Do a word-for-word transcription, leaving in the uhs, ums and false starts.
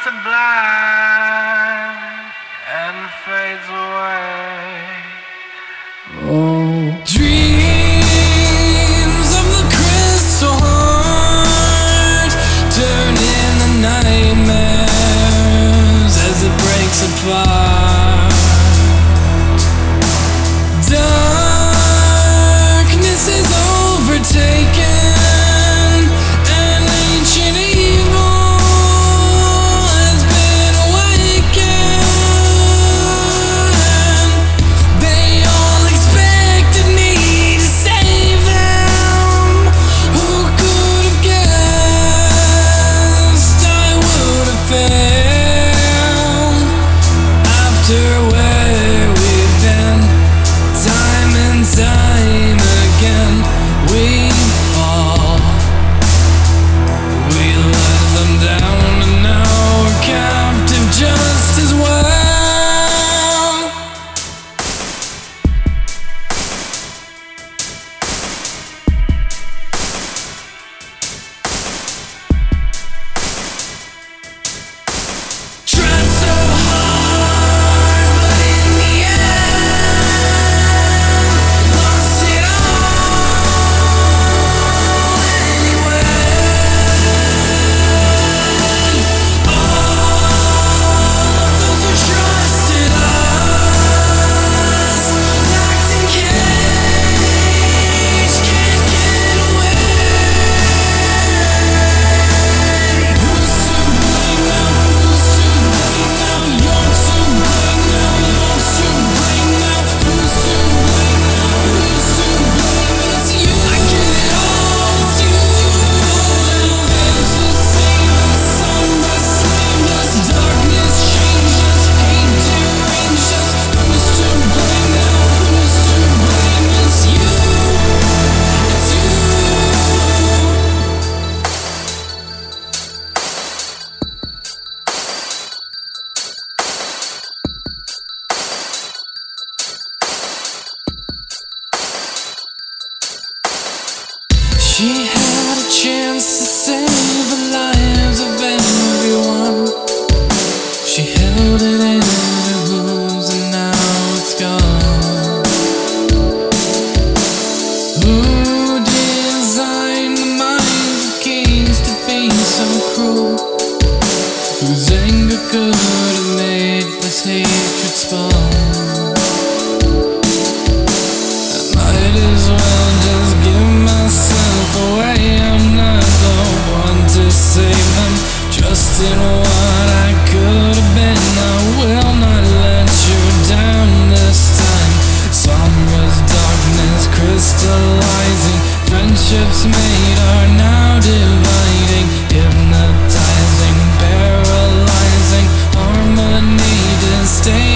to black and fades away. Oh, dreams of the crystal heart turn into nightmares as it breaks apart. Darkness is overtaken, and ancient evil has been awakened. They all expected me to save them. Who could have guessed I would have failed after where we've been? Time and time again we fall. We let them down, and now we're captive just as well. Tried so hard, but in the end lost it all anyway. All those who trusted us, locked in cage, can't get away. Who's to blame now? Who's to blame now? You're to blame now. You're to blame now. Who's to blame now? Who's to blame? It's you. I give it all to you. There's a same us, some us, same us. Darkness changed us, hate deranged us. Who's to blame now? Who's to blame? It's you. It's you. She had a chance to save the lives of everyone. She held it in her wounds, and now it's gone. Who designed the minds of kings to be so cruel? Whose anger could have made this hatred spawn? I might as well just give myself away. I'm not the one to save them. Trust in what I could have been. I will not let you down this time. Somber's darkness crystallizing. Friendships made are now dividing. Hypnotizing, paralyzing. Harmony to stay